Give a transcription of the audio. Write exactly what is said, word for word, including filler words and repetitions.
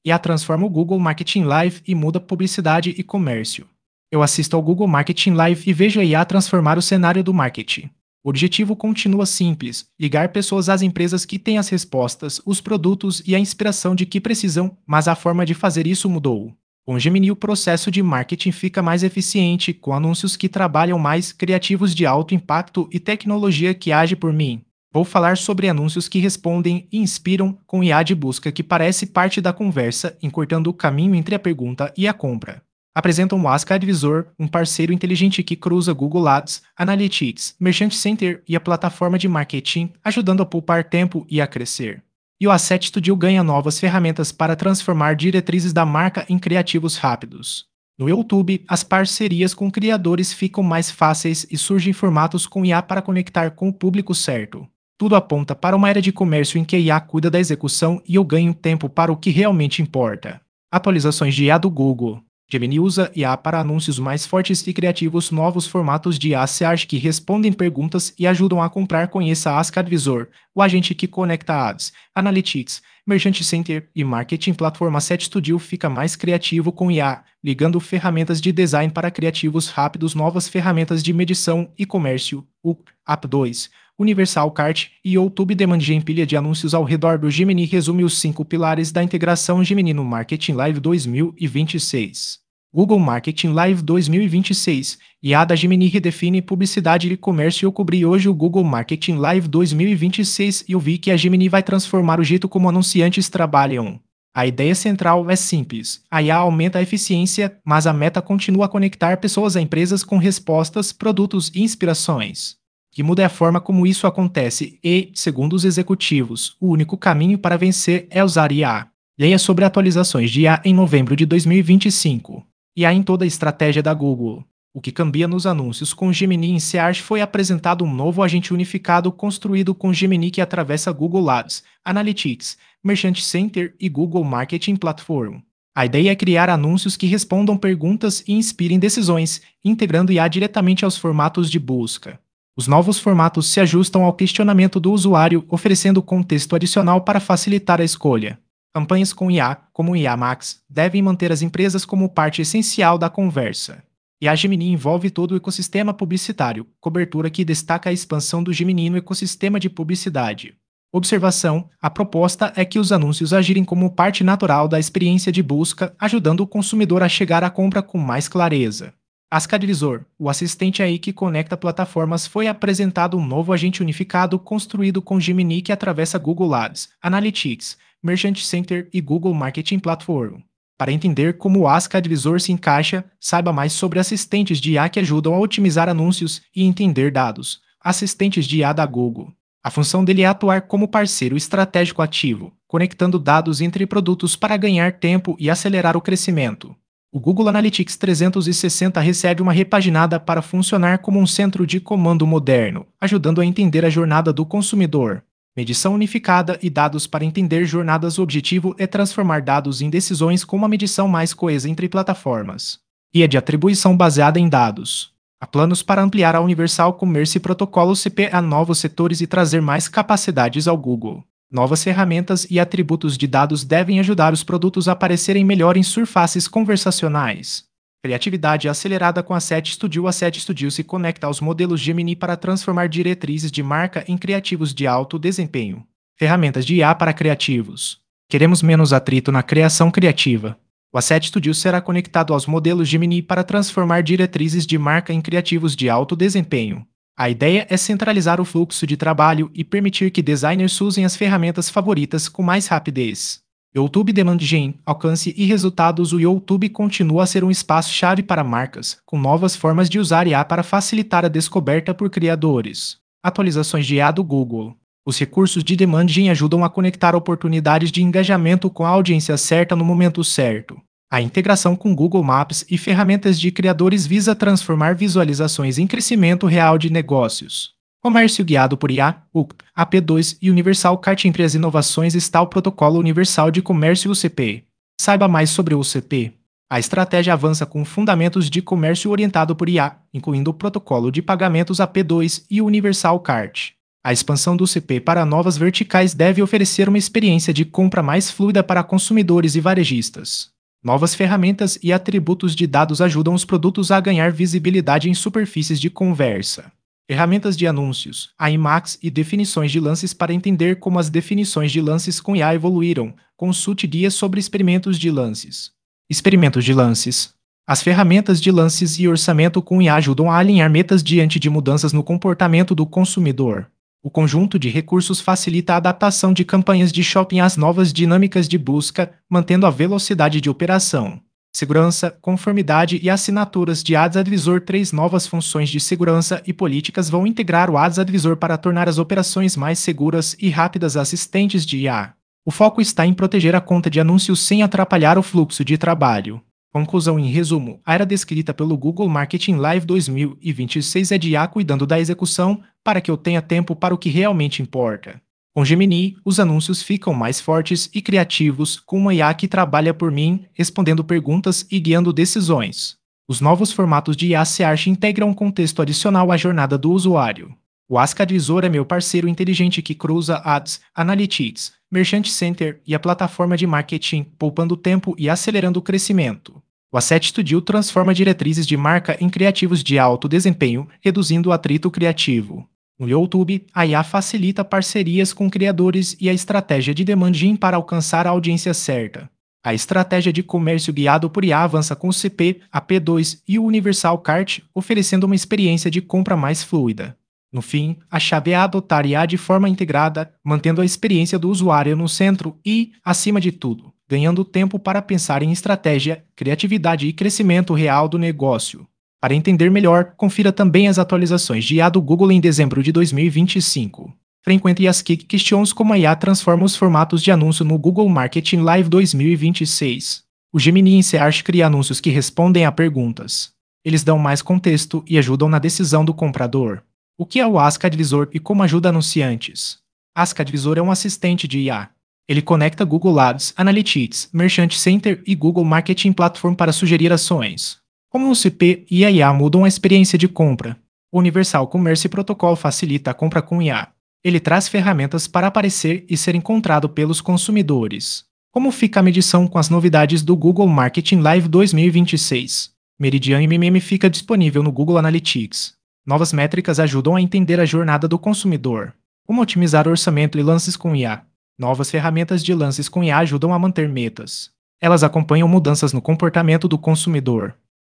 I A transforma o Google Marketing Live e muda publicidade e comércio. Eu assisto ao Google Marketing Live e vejo a I A transformar o cenário do marketing. O objetivo continua simples: ligar pessoas às empresas que têm as respostas, os produtos e a inspiração de que precisam, mas a forma de fazer isso mudou. Com Gemini, o processo de marketing fica mais eficiente, com anúncios que trabalham mais, criativos de alto impacto e tecnologia que age por mim. Vou falar sobre anúncios que respondem e inspiram com I A de busca que parece parte da conversa, encurtando o caminho entre a pergunta e a compra. Apresentam o Ask Advisor, um parceiro inteligente que cruza Google Ads, Analytics, Merchant Center e a plataforma de marketing, ajudando a poupar tempo e a crescer. E o Asset Studio ganha novas ferramentas para transformar diretrizes da marca em criativos rápidos. No YouTube, as parcerias com criadores ficam mais fáceis e surgem formatos com I A para conectar com o público certo. Tudo aponta para uma era de comércio em que a I A cuida da execução e eu ganho tempo para o que realmente importa. Atualizações de I A do Google. Gemini usa I A para anúncios mais fortes e criativos. Novos formatos de I A Search que respondem perguntas e ajudam a comprar. Conheça Ask Advisor, o agente que conecta Ads, Analytics, Merchant Center e Marketing. Plataforma Asset Studio fica mais criativo com I A, ligando ferramentas de design para criativos rápidos. Novas ferramentas de medição e comércio, o App dois, Universal Cart e YouTube Demand Gen. Pilha de anúncios ao redor do Gemini resume os cinco pilares da integração Gemini no Marketing Live dois mil e vinte e seis. Google Marketing Live dois mil e vinte e seis. I A da Gemini redefine publicidade e comércio. Eu cobri hoje o Google Marketing Live dois mil e vinte e seis e eu vi que a Gemini vai transformar o jeito como anunciantes trabalham. A ideia central é simples. A I A aumenta a eficiência, mas a meta continua a conectar pessoas a empresas com respostas, produtos e inspirações. Que muda é a forma como isso acontece e, segundo os executivos, o único caminho para vencer é usar I A. Leia sobre atualizações de I A em novembro de dois mil e vinte e cinco. I A em toda a estratégia da Google. O que cambia nos anúncios com Gemini em Search foi apresentado um novo agente unificado construído com Gemini que atravessa Google Ads, Analytics, Merchant Center e Google Marketing Platform. A ideia é criar anúncios que respondam perguntas e inspirem decisões, integrando I A diretamente aos formatos de busca. Os novos formatos se ajustam ao questionamento do usuário, oferecendo contexto adicional para facilitar a escolha. Campanhas com I A, como o I A Max, devem manter as empresas como parte essencial da conversa. E a Gemini envolve todo o ecossistema publicitário, cobertura que destaca a expansão do Gemini no ecossistema de publicidade. Observação: a proposta é que os anúncios agirem como parte natural da experiência de busca, ajudando o consumidor a chegar à compra com mais clareza. Ask Advisor, o assistente A I que conecta plataformas. Foi apresentado um novo agente unificado construído com Gemini que atravessa Google Ads, Analytics, Merchant Center e Google Marketing Platform. Para entender como o Ask Advisor se encaixa, saiba mais sobre assistentes de I A que ajudam a otimizar anúncios e entender dados. Assistentes de I A da Google. A função dele é atuar como parceiro estratégico ativo, conectando dados entre produtos para ganhar tempo e acelerar o crescimento. O Google Analytics trezentos e sessenta recebe uma repaginada para funcionar como um centro de comando moderno, ajudando a entender a jornada do consumidor. Medição unificada e dados para entender jornadas. O objetivo é transformar dados em decisões com uma medição mais coesa entre plataformas. E é de atribuição baseada em dados. Há planos para ampliar a Universal Commerce Protocol C P a novos setores e trazer mais capacidades ao Google. Novas ferramentas e atributos de dados devem ajudar os produtos a aparecerem melhor em surfaces conversacionais. Criatividade acelerada com Asset Studio. Asset Studio se conecta aos modelos Gemini para transformar diretrizes de marca em criativos de alto desempenho. Ferramentas de I A para criativos. Queremos menos atrito na criação criativa. O Asset Studio será conectado aos modelos Gemini para transformar diretrizes de marca em criativos de alto desempenho. A ideia é centralizar o fluxo de trabalho e permitir que designers usem as ferramentas favoritas com mais rapidez. YouTube Demand Gen, alcance e resultados. O YouTube continua a ser um espaço-chave para marcas, com novas formas de usar I A para facilitar a descoberta por criadores. Atualizações de I A do Google. Os recursos de Demand Gen ajudam a conectar oportunidades de engajamento com a audiência certa no momento certo. A integração com Google Maps e ferramentas de criadores visa transformar visualizações em crescimento real de negócios. Comércio guiado por I A, o A P dois e Universal Cart. Entre as inovações está o Protocolo Universal de Comércio U C P. Saiba mais sobre o U C P. A estratégia avança com fundamentos de comércio orientado por I A, incluindo o Protocolo de Pagamentos A P dois e o Universal Cart. A expansão do C P para novas verticais deve oferecer uma experiência de compra mais fluida para consumidores e varejistas. Novas ferramentas e atributos de dados ajudam os produtos a ganhar visibilidade em superfícies de conversa. Ferramentas de anúncios, A I MAX e definições de lances para entender como as definições de lances com I A evoluíram. Consulte guias sobre experimentos de lances. Experimentos de lances. As ferramentas de lances e orçamento com I A ajudam a alinhar metas diante de mudanças no comportamento do consumidor. O conjunto de recursos facilita a adaptação de campanhas de shopping às novas dinâmicas de busca, mantendo a velocidade de operação. Segurança, conformidade e assinaturas de Ads Advisor. Três novas funções de segurança e políticas vão integrar o Ads Advisor para tornar as operações mais seguras e rápidas. Assistentes de I A. O foco está em proteger a conta de anúncios sem atrapalhar o fluxo de trabalho. Conclusão. Em resumo, a era descrita pelo Google Marketing Live dois mil e vinte e seis é de I A cuidando da execução para que eu tenha tempo para o que realmente importa. Com Gemini, os anúncios ficam mais fortes e criativos, com uma I A que trabalha por mim, respondendo perguntas e guiando decisões. Os novos formatos de I A Search integram um contexto adicional à jornada do usuário. O Ask Advisor é meu parceiro inteligente que cruza Ads, Analytics, Merchant Center e a plataforma de marketing, poupando tempo e acelerando o crescimento. O Asset Studio transforma diretrizes de marca em criativos de alto desempenho, reduzindo o atrito criativo. No YouTube, a I A facilita parcerias com criadores e a estratégia de demand gen para alcançar a audiência certa. A estratégia de comércio guiado por I A avança com o C P, a P dois e o Universal Cart, oferecendo uma experiência de compra mais fluida. No fim, a chave é adotar I A de forma integrada, mantendo a experiência do usuário no centro e, acima de tudo, ganhando tempo para pensar em estratégia, criatividade e crescimento real do negócio. Para entender melhor, confira também as atualizações de I A do Google em dezembro de dois mil e vinte e cinco. Frequente as Key Questions como a I A transforma os formatos de anúncio no Google Marketing Live dois mil e vinte e seis. O Gemini em Search cria anúncios que respondem a perguntas. Eles dão mais contexto e ajudam na decisão do comprador. O que é o Ask Advisor e como ajuda anunciantes? Ask Advisor é um assistente de I A. Ele conecta Google Ads, Analytics, Merchant Center e Google Marketing Platform para sugerir ações. Como o C P e a I A mudam a experiência de compra? O Universal Commerce Protocol facilita a compra com I A. Ele traz ferramentas para aparecer e ser encontrado pelos consumidores. Como fica a medição com as novidades do Google Marketing Live dois mil e vinte e seis? Meridian M M M fica disponível no Google Analytics. Novas métricas ajudam a entender a jornada do consumidor. Como otimizar orçamento e lances com I A? Novas ferramentas de lances com I A ajudam a manter metas. Elas acompanham mudanças no comportamento do consumidor.